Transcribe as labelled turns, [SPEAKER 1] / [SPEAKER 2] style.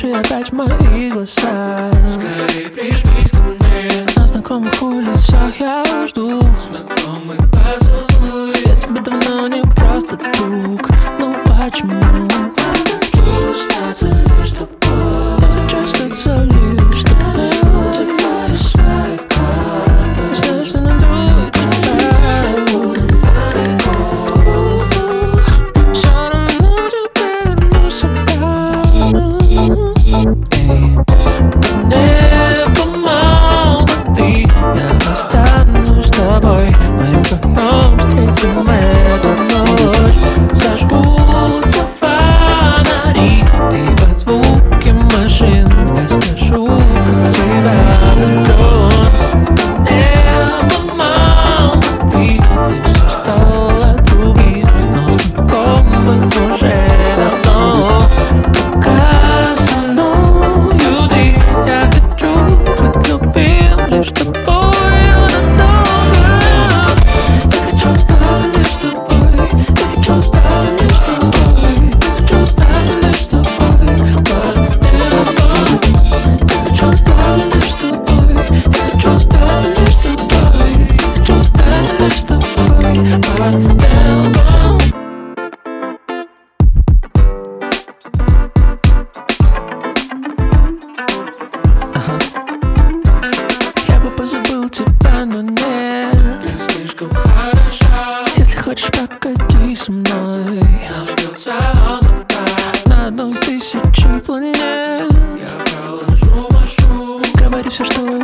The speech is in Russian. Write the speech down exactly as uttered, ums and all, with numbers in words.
[SPEAKER 1] Дыши опять в мои глаза.
[SPEAKER 2] Скорей прижмись ко мне.
[SPEAKER 1] На знакомых улицах я жду
[SPEAKER 2] Знакомый поцелуй.
[SPEAKER 1] Я тебе давно не просто друг. Ну почему?
[SPEAKER 2] Хочу остаться лишь с тобой.
[SPEAKER 1] Я хочу остаться лишь с тобой.
[SPEAKER 2] Тебя из своих карт.
[SPEAKER 1] Я знаю, что найду тебя.
[SPEAKER 2] С тобой далеко.
[SPEAKER 1] Все равно тебе вернусь обратно. Эй, небо молоды. Я останусь с тобой. Мы вдвоем встретим эту ночь. Зажгутся фонари, и под звуки машин я скажу, как тебя люблю. Небо молоды, где все стало другим, но знакомым уже давно. Пока со мною ты, я хочу быть любим лишь тобой. Я хочу остаться лишь с тобой. Я хочу остаться лишь с тобой. Я хочу остаться лишь с тобой. Я хочу остаться лишь с тобой. Я хочу остаться лишь с тобой. Я хочу остаться лишь с тобой. Ага. Я бы позабыл тебя, но нет.
[SPEAKER 2] Ты слишком хороша.
[SPEAKER 1] Если хочешь, покатись со мной
[SPEAKER 2] Нас ждет самокат.
[SPEAKER 1] на одной из тысячи планет.
[SPEAKER 2] Я проложу маршрут.
[SPEAKER 1] Говори все, что